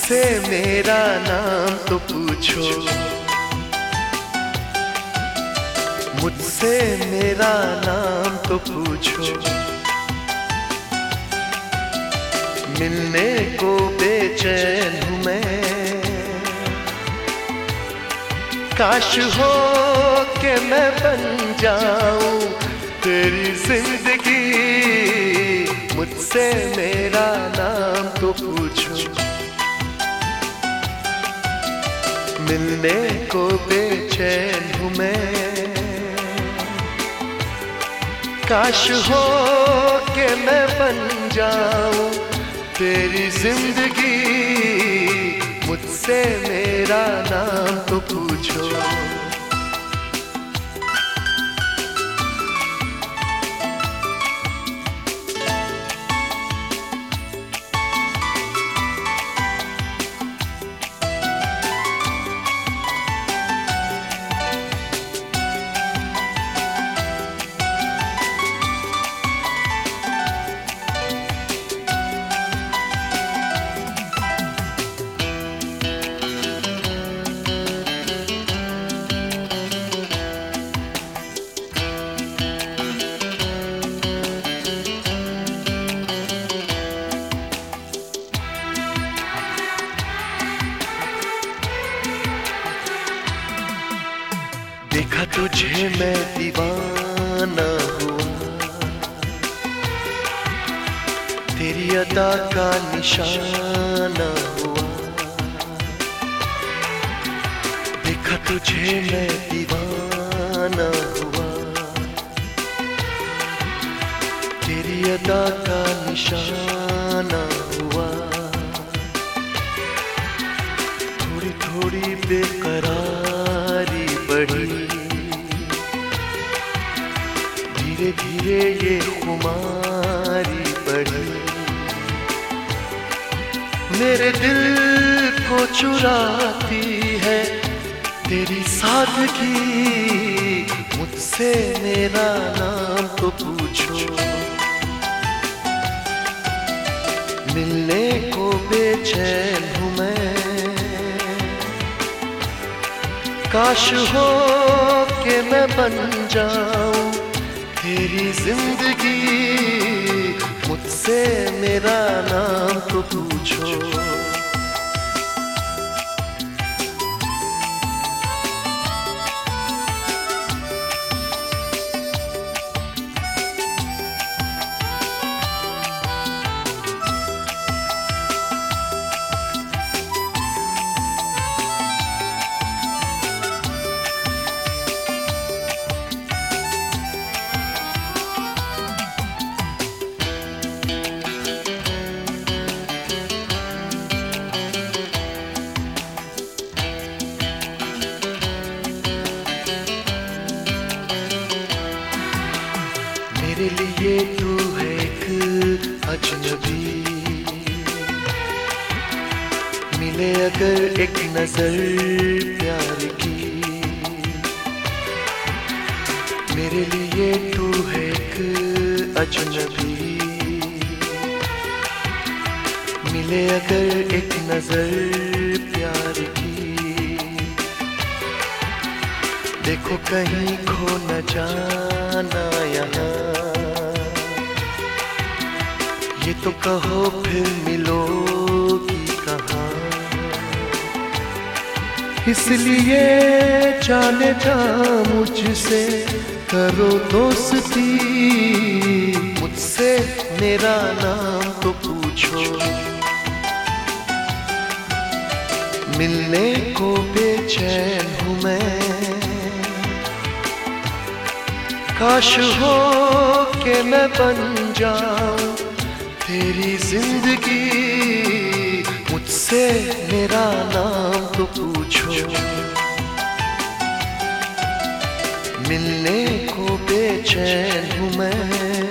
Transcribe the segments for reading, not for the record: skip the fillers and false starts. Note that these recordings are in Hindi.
मुझसे मेरा नाम तो पूछो, मुझसे मेरा नाम तो पूछो। मिलने को बेचैन हूँ मैं, काश हो के मैं बन जाऊं तेरी जिंदगी। मुझसे मेरा नाम तो पूछो, मिलने को बेचैन हूँ मैं, काश हो के मैं बन जाऊं तेरी जिंदगी। मुझसे मेरा नाम तो पूछो। देखा तुझे मैं दीवाना हुआ, तेरी अदा का निशाना हुआ। देखा तुझे मैं दीवाना हुआ, तेरी अदा का निशाना हुआ। थोड़ी थोड़ी बेकरारी बढ़ी, धीरे धीरे ये खुमारी बढ़ी। मेरे दिल को चुराती है तेरी सादगी। मुझसे मेरा नाम तो पूछो, मिलने को बेचैन हूँ मैं, काश हो के मैं बन जाऊं तेरी जिंदगी। मुझसे मेरा नाम तो पूछो। मेरे लिए तू है एक अजनबी, मिले अगर एक नजर प्यार की। मेरे लिए तू है एक अजनबी, मिले अगर एक नजर प्यार की। देखो कहीं खो न जाना यहाँ, ये तो कहो फिर मिलोगी कहाँ। इसलिए जाने जा मुझसे करो दोस्ती। मुझसे मेरा नाम तो पूछो, मिलने को बेचैन हूँ मैं, काश हो के मैं बन जाऊं तेरी जिंदगी। मुझसे मेरा नाम तो पूछो, मिलने को बेचैन हूँ मैं,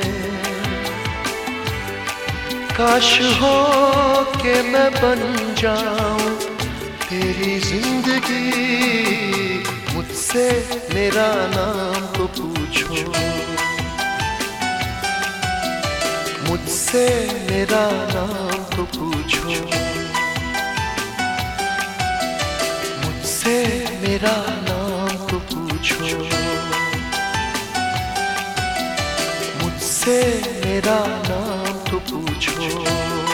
काश हो के मैं बन जाऊं तेरी जिंदगी। मुझसे मेरा नाम तो पूछो, मुझसे मेरा नाम तो पूछो। मुझसे मेरा नाम तो पूछो, मुझसे मेरा नाम तो पूछो।